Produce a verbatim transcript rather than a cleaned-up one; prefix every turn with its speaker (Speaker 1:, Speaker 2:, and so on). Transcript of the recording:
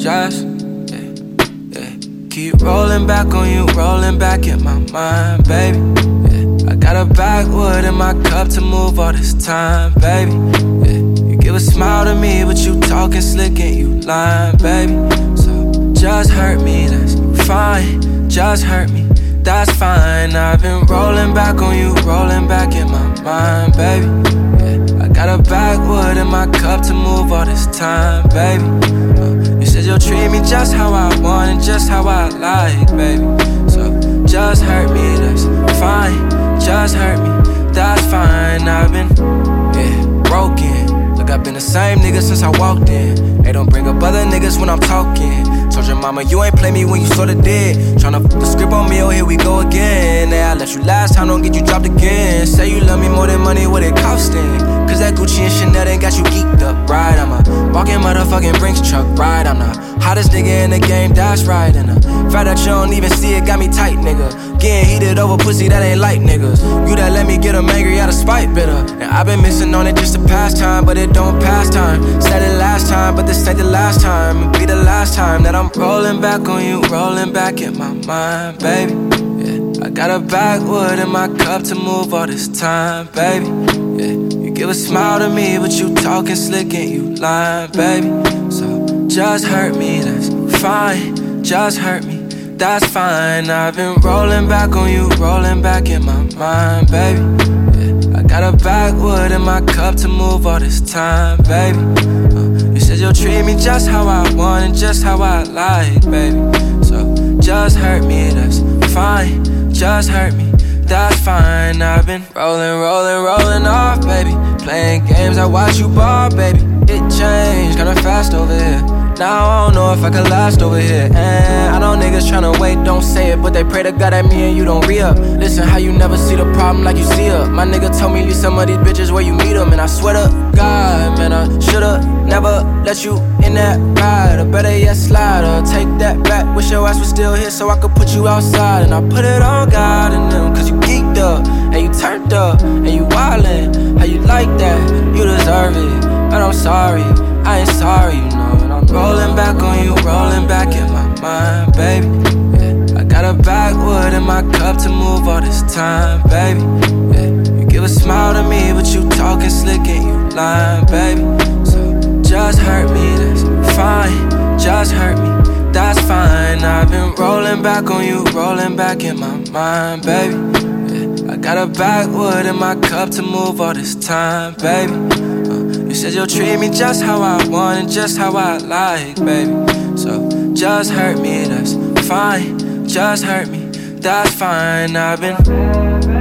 Speaker 1: just, yeah, yeah. Keep rolling back on you, rolling back in my mind, baby. Yeah. I got a backwood in my cup to move all this time, baby. Yeah. You give a smile to me, but you talking slick and you lying, baby. So just hurt me, that's fine. Just hurt me, that's fine. I've been rolling back on you, rolling back in my mind, baby. Yeah. I got a backwood in my cup to move all this time, baby. Uh, you said you'll treat me just how I want and just how I like, baby. So just hurt me, that's fine. Just hurt me, that's fine. I've been, yeah, broken. Look, I've been the same nigga since I walked in. They don't bring up other niggas when I'm talking. Told your mama you ain't play me when you sorta did. Tryna f the script on me, oh here we go again. Yeah, I left you last time, don't get you dropped again. Say you love me more than money, what it costing? Cause that Gucci and Chanel ain't got you geeked up, right? I'm a walking motherfucking Brinks truck, right? I'm the hottest nigga in the game, that's right. And the fact that you don't even see it got me tight, nigga. Getting heated over pussy that ain't like niggas. You that let me get them angry out of spite, bitter. And I've been missing on it just to pass time, but it don't pass time. Said it last time, but this ain't the last time. It'll be the last time that I'm rolling back on you, rolling back in my mind, baby. Yeah, I got a backwood in my cup to move all this time, baby. Yeah, you give a smile to me, but you talking slick and you lying, baby. So just hurt me, that's fine. Just hurt me, that's fine. I've been rolling back on you, rolling back in my mind, baby. Yeah, I got a backwood in my cup to move all this time, baby. Uh, you said you'll treat me just how I want and just how I like, baby. So just hurt me, that's fine. Just hurt me, that's fine. I've been rolling, rolling, rolling off, baby. Playing games, I watch you ball, baby. It changed kinda fast over here. Now I don't know if I can last over here. And I know niggas tryna wait, don't say it, but they pray to God that me and you don't re-up. Listen, how you never see the problem like you see her. My nigga told me leave some of these bitches where you meet them. And I swear to God, man, I shoulda never let you in that ride. Or better yet, slide or take that back. Wish your ass was still here so I could put you outside. And I put it on God and them, cause you geeked up and you turned up and you wildin'. How you like that? You deserve it. But I'm sorry, I ain't sorry, you know. And I'm rolling back on you, rolling back in my mind, baby. Yeah, I got a backwood in my cup to move all this time, baby. Yeah, you give a smile to me, but you talking slick and you lying, baby. So just hurt me, that's fine. Just hurt me, that's fine. I've been rolling back on you, rolling back in my mind, baby. Yeah, I got a backwood in my cup to move all this time, baby. You said you'll treat me just how I want and just how I like, baby. So just hurt me, that's fine. Just hurt me, that's fine. I've been